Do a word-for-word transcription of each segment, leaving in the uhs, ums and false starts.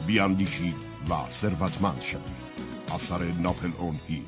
بیاندیشید و ثروتمند شوید. اثر ناپلئون هیل.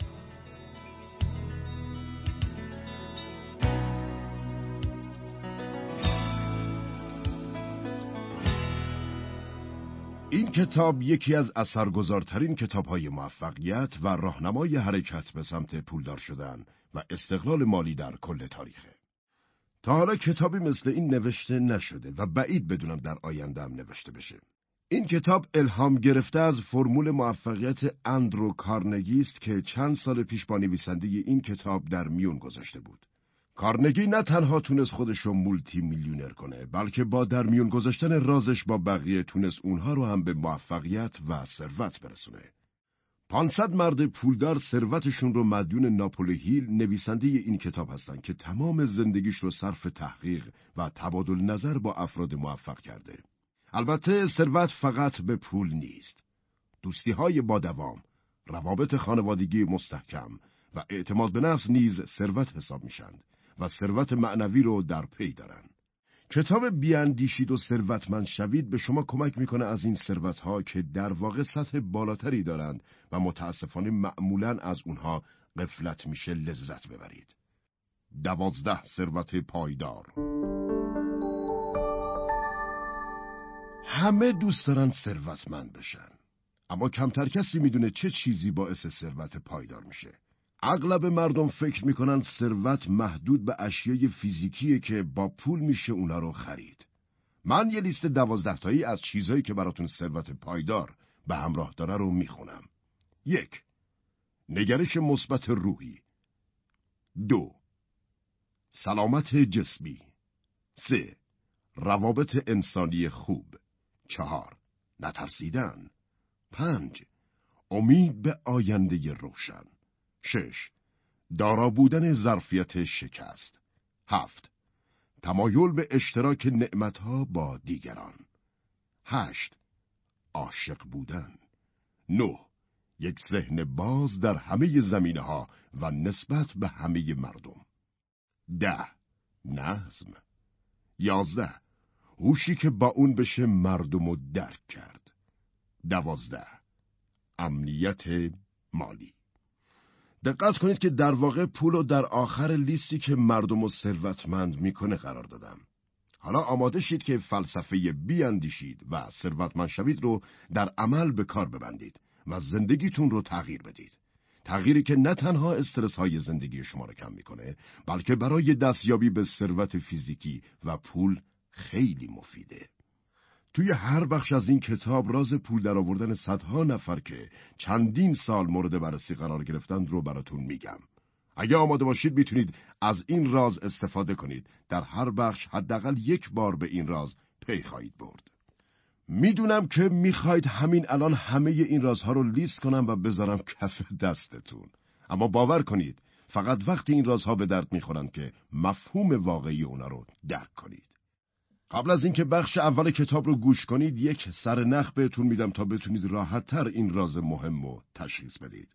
این کتاب یکی از اثرگذارترین کتاب‌های موفقیت و راهنمای حرکت به سمت پولدار شدن و استقلال مالی در کل تاریخه. تا حالا کتابی مثل این نوشته نشده و بعید بدونم در آینده هم نوشته بشه. این کتاب الهام گرفته از فرمول موفقیت اندرو کارنگی است که چند سال پیش با نویسنده این کتاب در میون گذاشته بود. کارنگی نه تنها تونست خودش رو مولتی میلیونر کنه، بلکه با در میون گذاشتن رازش با بقیه تونست اونها رو هم به موفقیت و ثروت برسونه. پانصد مرد پولدار ثروتشون رو مدیون ناپلئون هیل نویسنده این کتاب هستن که تمام زندگیش رو صرف تحقیق و تبادل نظر با افراد موفق کرده. البته ثروت فقط به پول نیست. دوستی‌های با دوام، روابط خانوادگی مستحکم و اعتماد به نفس نیز ثروت حساب میشن و ثروت معنوی رو در پی دارن. کتاب بیاندیشید و ثروتمند شوید به شما کمک میکنه از این ثروت‌ها که در واقع سطح بالاتری دارند و متاسفانه معمولاً از اونها غفلت میشه لذت ببرید. دوازده ثروت پایدار. همه دوست دارن ثروتمند بشن، اما کمتر کسی میدونه چه چیزی باعث ثروت پایدار میشه. اغلب مردم فکر میکنن ثروت محدود به اشیای فیزیکیه که با پول میشه اونا رو خرید. من یه لیست دوازده تایی از چیزهایی که براتون ثروت پایدار به همراه داره رو میخونم. یک، نگرش مثبت روحی. دو، سلامت جسمی. سه، روابط انسانی خوب. چهار، نترسیدن. پنج، امید به آینده روشن. شش، دارا بودن ظرفیت شکست. هفت، تمایل به اشتراک نعمتها با دیگران. هشت، عاشق بودن. نه، یک ذهن باز در همه زمینه‌ها و نسبت به همه مردم. ده، نظم. یازده، هوشی که با اون بشه مردمو درک کرد. دوازده، امنیت مالی. دقت کنید که در واقع پولو در آخر لیستی که مردمو ثروتمند میکنه قرار دادم. حالا آماده شید که فلسفه بیاندیشید و ثروتمند شوید رو در عمل به کار ببندید و زندگیتون رو تغییر بدید. تغییری که نه تنها استرس های زندگی شما رو کم میکنه، بلکه برای دستیابی به ثروت فیزیکی و پول خیلی مفیده. توی هر بخش از این کتاب راز پول در آوردن صدها نفر که چندین سال مورد بررسی قرار گرفتن رو براتون میگم. اگه آماده باشید میتونید از این راز استفاده کنید. در هر بخش حداقل یک بار به این راز پی خواهید برد. میدونم که میخواید همین الان همه این رازها رو لیست کنم و بذارم کف دستتون. اما باور کنید فقط وقتی این رازها به درد میخورن که مفهوم واقعی اونا رو درک کنید. قبل از اینکه بخش اول کتاب رو گوش کنید یک سرنخ بهتون میدم تا بتونید راحت‌تر این راز مهم رو تشخیص بدید.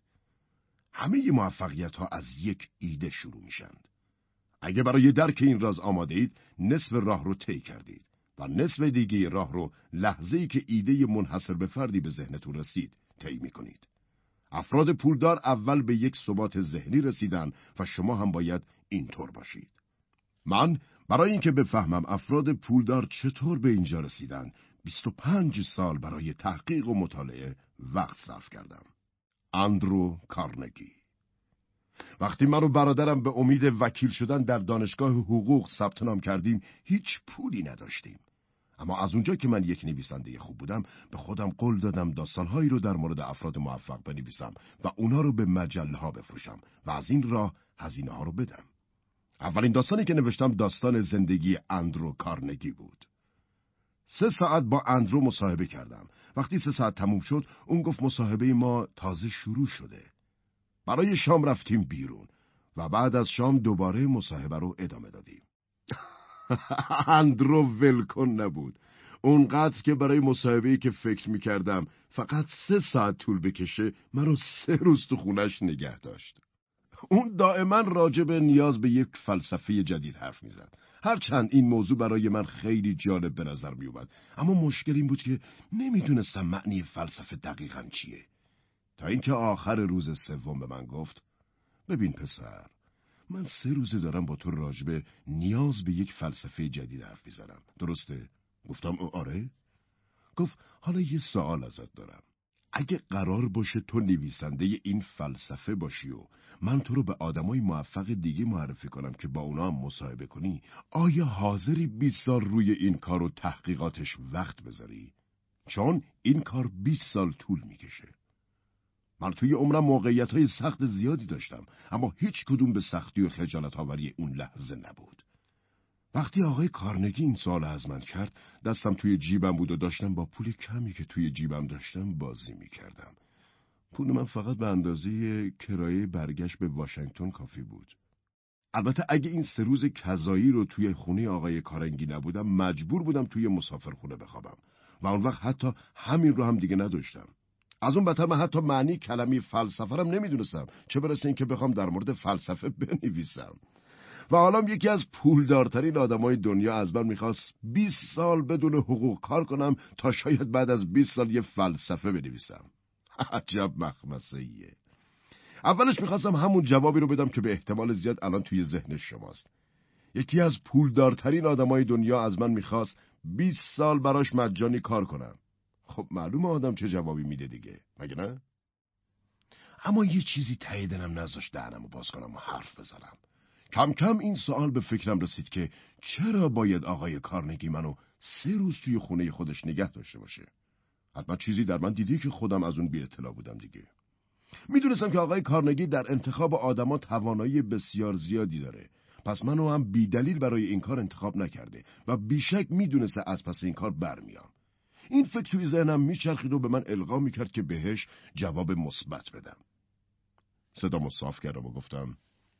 همه موفقیت ها از یک ایده شروع میشند. اگه برای درک این راز آماده اید، نصف راه رو طی کردید و نصف دیگه راه رو لحظه‌ای که ایده منحصر به فردی به ذهنتون رسید طی میکنید. افراد پولدار اول به یک ثبات ذهنی رسیدن و شما هم باید اینطور باشید. من برای اینکه بفهمم افراد پولدار چطور به اینجا رسیدن، بیست و پنج سال برای تحقیق و مطالعه وقت صرف کردم. اندرو کارنگی. وقتی من و برادرم به امید وکیل شدن در دانشگاه حقوق ثبت نام کردیم، هیچ پولی نداشتیم. اما از اونجا که من یک نویسنده خوب بودم، به خودم قول دادم داستانهایی رو در مورد افراد موفق بنویسم و اونا رو به مجله ها بفروشم و از این راه هزینه ها رو بدم. اولین داستانی که نوشتم داستان زندگی اندرو کارنگی بود. سه ساعت با اندرو مصاحبه کردم. وقتی سه ساعت تموم شد، اون گفت مصاحبه ما تازه شروع شده. برای شام رفتیم بیرون و بعد از شام دوباره مصاحبه رو ادامه دادیم. اندرو ولکن نبود. اونقدر که برای مصاحبه‌ای که فکر می‌کردم فقط سه ساعت طول بکشه، منو سه روز تو خونش نگه داشت. اون دائما راجع به نیاز به یک فلسفه جدید حرف میزد. هرچند این موضوع برای من خیلی جالب به نظر می اومد، اما مشکل این بود که نمیدونستم معنی فلسفه دقیقاً چیه. تا اینکه آخر روز سوم به من گفت: ببین پسر، من سه روزه دارم با تو راجبه نیاز به یک فلسفه جدید حرف میزنم. درسته؟ گفتم آره. گفت حالا یه سوال ازت دارم. اگه قرار باشه تو نویسنده این فلسفه باشی و من تو رو به آدمای موفق دیگه معرفی کنم که با اونا هم مصاحبه کنی، آیا حاضری بیست سال روی این کار و تحقیقاتش وقت بذاری؟ چون این کار بیست سال طول میکشه. من توی عمرم موقعیت‌های سخت زیادی داشتم، اما هیچ کدوم به سختی و خجالت آوری اون لحظه نبود. وقتی آقای کارنگی این سوال از من کرد، دستم توی جیبم بود و داشتم با پول کمی که توی جیبم داشتم بازی میکردم. پول من فقط به اندازه کرایه برگشت به واشنگتن کافی بود. البته اگه این سه روز کذایی رو توی خونه آقای کارنگی نبودم، مجبور بودم توی مسافرخونه بخوابم و اون وقت حتی همین رو هم دیگه نداشتم. از اون بدتر من حتی معنی کلمه فلسفه رو نمیدونستم، چه برسه این که بخوام در مورد فلسفه بنویسم. و حالا یکی از پولدارترین آدمای دنیا از من میخواست بیست سال بدون حقوق کار کنم تا شاید بعد از بیست سال یه فلسفه بنویسم. عجب مخمسه‌ایه. اولش میخواستم همون جوابی رو بدم که به احتمال زیاد الان توی ذهن شماست. یکی از پولدارترین آدمای دنیا از من میخواست بیست سال براش مجانی کار کنم. خب معلومه آدم چه جوابی میده دیگه، مگه نه؟ اما یه چیزی ته دلم نذاشت دهنمو باز کنم و حرف بزنم. کم کم این سوال به فکرم رسید که چرا باید آقای کارنگی منو سه روز توی خونه خودش نگه داشته باشه؟ حتما چیزی در من دیدی که خودم از اون بی اطلاع بودم دیگه. میدونستم که آقای کارنگی در انتخاب آدما توانایی بسیار زیادی داره، پس منو هم بی دلیل برای این کار انتخاب نکرده و بیشک میدونسته از پس این کار برمیام. این فکر توی ذهنم میچرخید و به من القا میکرد که بهش جواب مثبت بدم. صدامو صاف کردم و گفتم: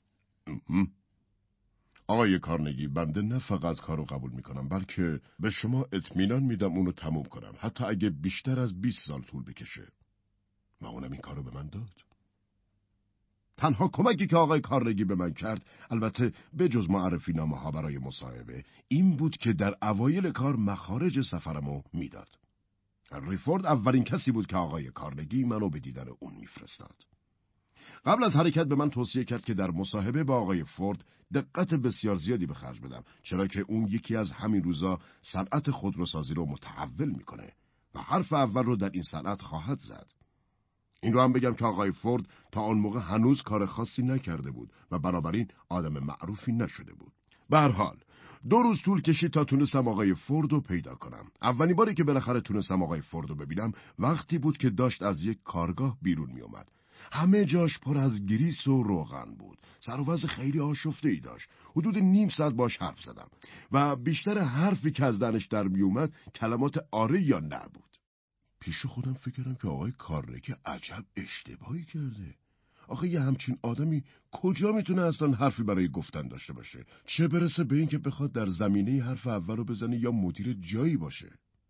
آقای کارنگی، بنده نه فقط کارو قبول میکنم، بلکه به شما اطمینان میدم اونو تموم کنم، حتی اگه بیشتر از بیست سال طول بکشه. و اونم این کارو به من داد. تنها کمکی که آقای کارنگی به من کرد، البته به جز معرفی نامه ها برای مصاحبه، این بود که در اوایل کار مخارج سفرمو میداد. ریفورد اولین کسی بود که آقای کارنگی منو به دیدن اون میفرستاد. قبل از حرکت به من توصیه کرد که در مصاحبه با آقای فورد دقت بسیار زیادی به خرج بدم، چرا که اون یکی از همین روزا صنعت خودروسازی رو متحول میکنه و حرف اول رو در این صنعت خواهد زد. این رو هم بگم که آقای فورد تا آن موقع هنوز کار خاصی نکرده بود و بنابراین آدم معروفی نشده بود. به هر حال دو روز طول کشید تا تونستم آقای فورد رو پیدا کنم. اولین باری که بالاخره تونستم آقای فورد رو ببینم وقتی بود که داشت از یک کارگاه بیرون می اومد. همه جاش پر از گریس و روغن بود. سر و وضع خیلی آشفته‌ای داشت. حدود نیم ساعت باش حرف زدم و بیشتر حرفی که از دهنش در می اومد کلمات آره یا نه بود. پیش خودم فکر کردم که آقای کارنگی عجب اشتباهی کرده. آخه یه همچین آدمی کجا میتونه اصلا حرفی برای گفتن داشته باشه؟ چه برسه به این که بخواد در زمینه حرف اول رو بزنه یا مدیر جایی باشه؟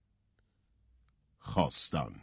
خواستن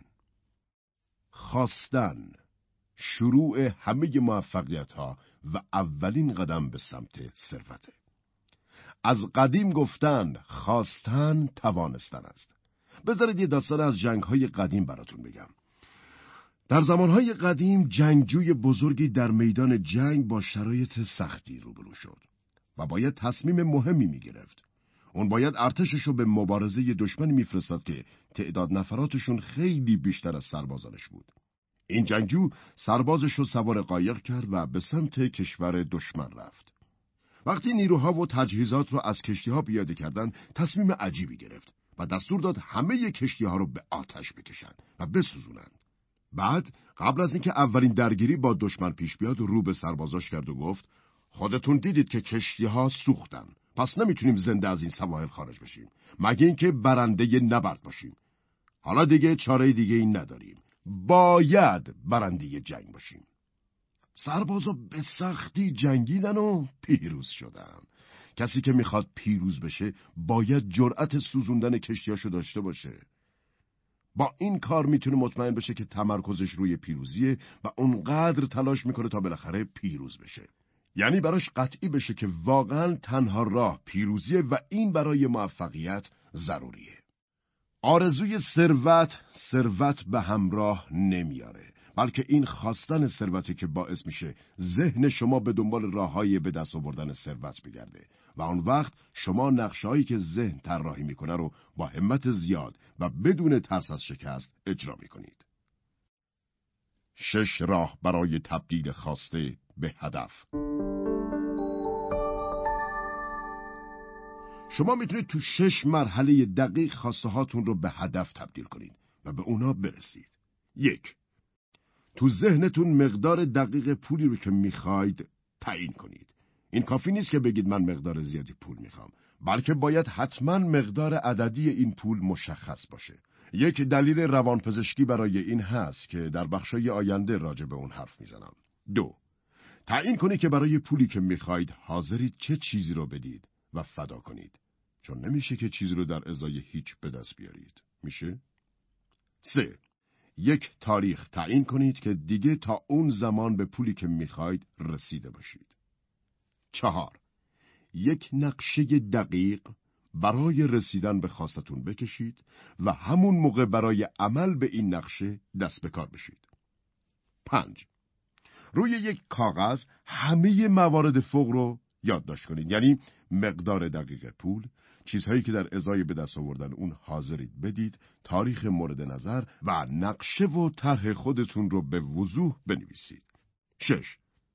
خواستن شروع همه موفقیت ها و اولین قدم به سمت ثروته. از قدیم گفتن خواستن توانستن است. بذارید یه داستان از جنگ‌های قدیم براتون بگم. در زمانهای قدیم جنگجوی بزرگی در میدان جنگ با شرایط سختی روبرو شد و باید تصمیم مهمی می‌گرفت. اون باید ارتشش رو به مبارزه دشمن می‌فرستاد که تعداد نفراتشون خیلی بیشتر از سربازانش بود. این جنگجو سربازش رو سوار قایق کرد و به سمت کشور دشمن رفت. وقتی نیروها و تجهیزات رو از کشتی‌ها پیاده کردن، تصمیم عجیبی گرفت و دستور داد همه کشتی‌ها رو به آتش بکشن و بسوزونن. بعد قبل از اینکه اولین درگیری با دشمن پیش بیاد رو به سربازاش کرد و گفت: خودتون دیدید که کشتی‌ها سوختن، پس نمیتونیم زنده از این سواحل خارج بشیم مگه اینکه برنده نبرد باشیم. حالا دیگه چاره دیگه این نداریم، باید برنده جنگ باشیم. سربازا به سختی جنگیدن و پیروز شدن. کسی که میخواد پیروز بشه باید جرأت سوزوندن کشتیاشو داشته باشه. با این کار میتونه مطمئن بشه که تمرکزش روی پیروزیه و اونقدر تلاش میکنه تا بالاخره پیروز بشه. یعنی براش قطعی بشه که واقعا تنها راه پیروزیه و این برای موفقیت ضروریه. آرزوی ثروت ثروت به همراه نمیاره، بلکه این خواستن ثروتی که باعث میشه ذهن شما به دنبال راههای به دست آوردن ثروت بگرده و آن وقت شما نقشه‌هایی که ذهن طراحی میکنه رو با همت زیاد و بدون ترس از شکست اجرا میکنید. شش راه برای تبدیل خواسته به هدف. شما میتونید تو شش مرحله دقیق خواسته هاتون رو به هدف تبدیل کنید و به اونا برسید. یک، تو ذهنتون مقدار دقیق پولی رو که میخواید تعیین کنید. این کافی نیست که بگید من مقدار زیادی پول میخوام، بلکه باید حتما مقدار عددی این پول مشخص باشه. یک دلیل روانپزشکی برای این هست که در بخشای آینده راجع به اون حرف میزنم. دو، تعیین کنید که برای پولی که میخواید حاضرید چه چیزی رو بدید و فدا کنید، چون نمیشه که چیزی رو در ازای هیچ به دست بیارید. میشه؟ سه، یک تاریخ تعیین کنید که دیگه تا اون زمان به پولی که میخواید رسیده باشید. چهار، یک نقشه دقیق برای رسیدن به خواستتون بکشید و همون موقع برای عمل به این نقشه دست به کار بشید. پنج، روی یک کاغذ همه موارد فوق رو یادداشت کنید، یعنی مقدار دقیق پول، چیزهایی که در ازای به دست آوردن اون حاضرید بدید، تاریخ مورد نظر و نقشه و طرح خودتون رو به وضوح بنویسید. شش،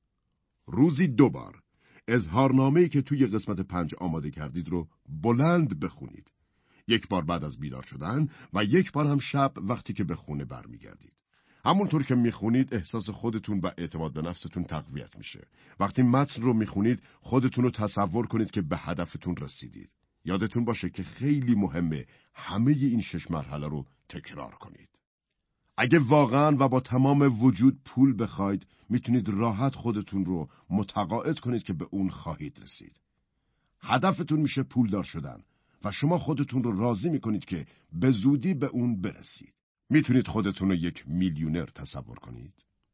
روزی دو بار اظهارنامه‌ای که توی قسمت پنج آماده کردید رو بلند بخونید. یک بار بعد از بیدار شدن و یک بار هم شب وقتی که به خونه برمیگردید. همونطور که میخونید احساس خودتون و اعتماد به نفستون تقویت میشه. وقتی متن رو میخونید خودتون رو تصور کنید که به هدفتون رسیدید. یادتون باشه که خیلی مهمه همه این شش مرحله رو تکرار کنید. اگه واقعا و با تمام وجود پول بخواید، میتونید راحت خودتون رو متقاعد کنید که به اون خواهید رسید. هدفتون میشه پولدار شدن و شما خودتون رو راضی میکنید که به زودی به اون برسید. میتونید خودتون رو یک میلیونر تصور کنید؟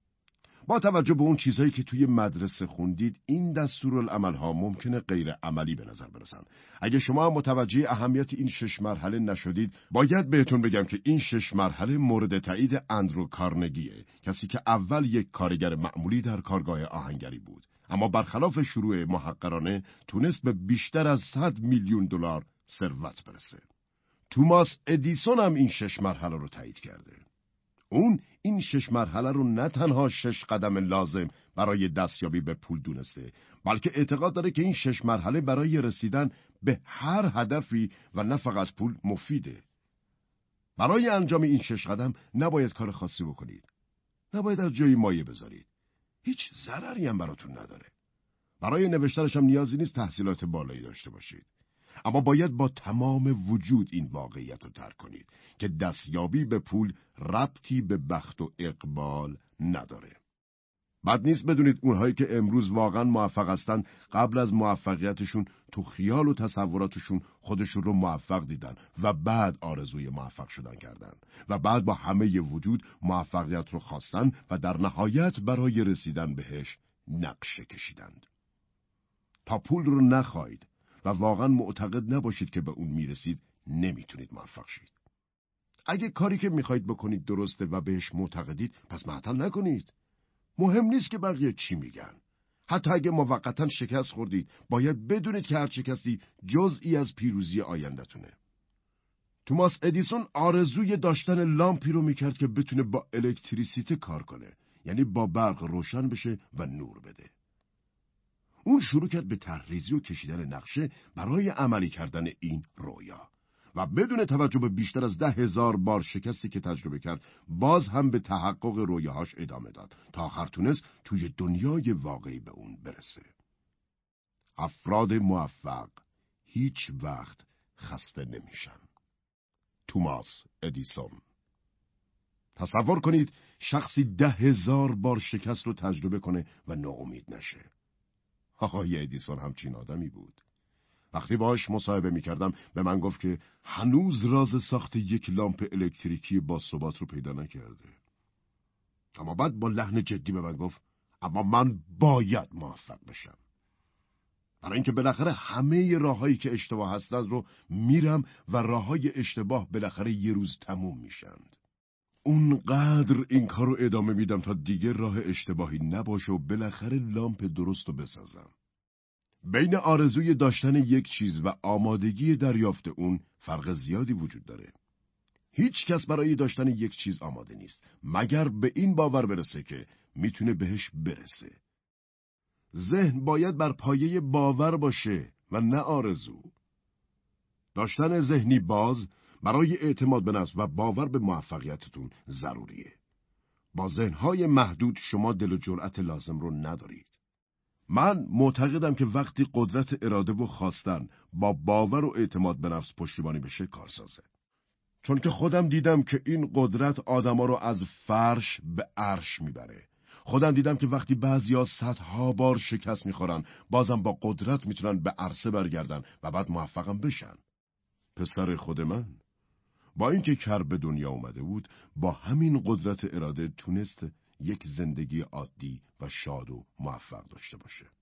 با توجه به اون چیزهایی که توی مدرسه خوندید، این دستورالعمل‌ها ممکنه غیر عملی به نظر برسن. اگه شما هم متوجه اهمیت این شش مرحله نشدید، باید بهتون بگم که این شش مرحله مورد تایید اندرو کارنگیه، کسی که اول یک کارگر معمولی در کارگاه آهنگری بود، اما برخلاف شروع محقرانه تونست به بیشتر از صد میلیون دلار ثروت برسه. توماس ادیسون هم این شش مرحله رو تایید کرده. اون این شش مرحله رو نه تنها شش قدم لازم برای دستیابی به پول دونسته، بلکه اعتقاد داره که این شش مرحله برای رسیدن به هر هدفی و نه فقط پول مفیده. برای انجام این شش قدم نباید کار خاصی بکنید. نباید از جایی مایه بذارید. هیچ ضرری هم براتون نداره. برای نوشتنش هم نیازی نیست تحصیلات بالایی داشته باشید. اما باید با تمام وجود این واقعیت رو درک کنید که دستیابی به پول ربطی به بخت و اقبال نداره. بد نیست بدونید اونهایی که امروز واقعا موفق هستن قبل از موفقیتشون تو خیال و تصوراتشون خودشون رو موفق دیدن و بعد آرزوی موفق شدن کردن و بعد با همه وجود موفقیت رو خواستن و در نهایت برای رسیدن بهش نقشه کشیدند. تا پول رو نخواید و واقعا معتقد نباشید که به اون میرسید، نمیتونید موفق شید. اگه کاری که میخواید بکنید درسته و بهش معتقدید، پس معطل نکنید. مهم نیست که بقیه چی میگن. حتی اگه موقتا شکست خوردید، باید بدونید که هر شکستی جزئی از پیروزی آینده‌تونه. توماس ادیسون آرزوی داشتن لامپی رو میکرد که بتونه با الکتریسیته کار کنه، یعنی با برق روشن بشه و نور بده. اون شروع کرد به طرحریزی و کشیدن نقشه برای عملی کردن این رویا و بدون توجه به بیشتر از ده هزار بار شکستی که تجربه کرد، باز هم به تحقق رویاهاش ادامه داد تا آخر تونست توی دنیای واقعی به اون برسه. افراد موفق هیچ وقت خسته نمیشن. توماس ادیسون. تصور کنید شخصی ده هزار بار شکست رو تجربه کنه و ناامید نشه. آقای ادیسون همچین آدمی بود. وقتی باهاش مصاحبه میکردم به من گفت که هنوز راز ساخت یک لامپ الکتریکی با ثبات رو پیدا نکرده. اما بعد با لحن جدی به من گفت اما من باید موفق بشم. برای اینکه بالاخره همه راههایی که اشتباه هستند رو میرم و راههای اشتباه بالاخره یه روز تموم میشند. اونقدر این کار رو ادامه میدم تا دیگه راه اشتباهی نباشه و بالاخره لامپ درست رو بسازم. بین آرزوی داشتن یک چیز و آمادگی دریافت اون فرق زیادی وجود داره. هیچ کس برای داشتن یک چیز آماده نیست مگر به این باور برسه که میتونه بهش برسه. ذهن باید بر پایه باور باشه و نه آرزو. داشتن ذهنی باز برای اعتماد به نفس و باور به موفقیتتون ضروریه. با ذهنهای محدود شما دل و جرأت لازم رو ندارید. من معتقدم که وقتی قدرت اراده و خواستن با باور و اعتماد به نفس پشتیبانی بشه کارسازه. چون که خودم دیدم که این قدرت آدما رو از فرش به عرش میبره. خودم دیدم که وقتی بعضیا صدها بار شکست میخورن بازم با قدرت میتونن به عرصه برگردن و بعد موفقم بشن. پسر خود من با اینکه کر به دنیا اومده بود با همین قدرت اراده تونست یک زندگی عادی و شاد و موفق داشته باشه.